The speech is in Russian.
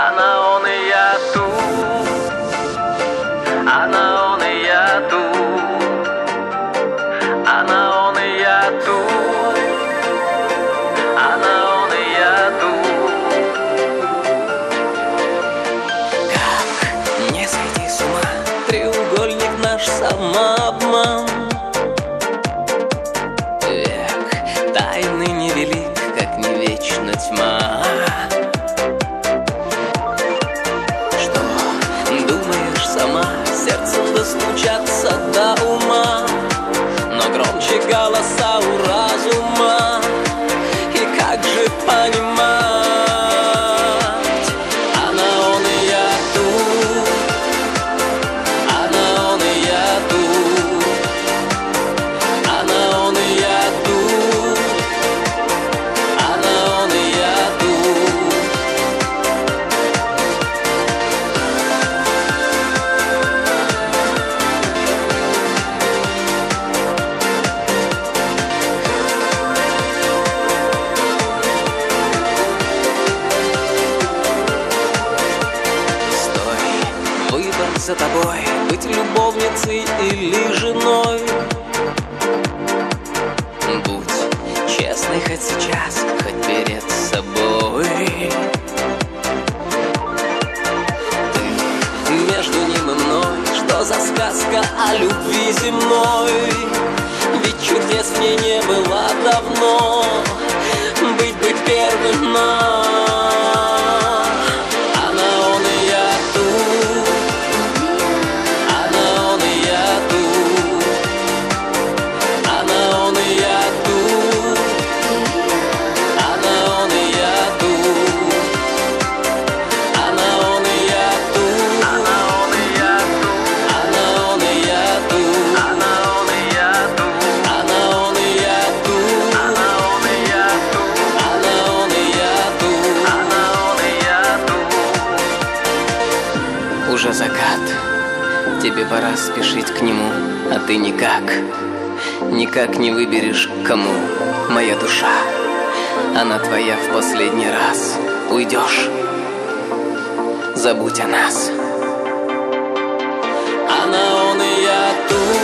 Она, он и я тут. Она, он и я тут. Она, он и я тут. Она, он и я тут. Как не сойти с ума, треугольник наш самообман. Век тайны невелик, как не вечна тьма. Что думаешь сама, сердцем достучаться до ума, но громче голоса у разума. И как же понимать? Она, он и я тут. Она, он и я тут. Она, он и я тут. Она, он и я тут. Выбор за тобой, быть любовницей или женой. Будь честной хоть сейчас, хоть перед собой. Ты между ним и мной, что за сказка о любви земной? Ведь чудес в ней не было давно. Быть первым, но уже закат, тебе пора спешить к нему, а ты никак не выберешь, кому моя душа. Она твоя в последний раз. Уйдешь, забудь о нас. Она, он и я тут.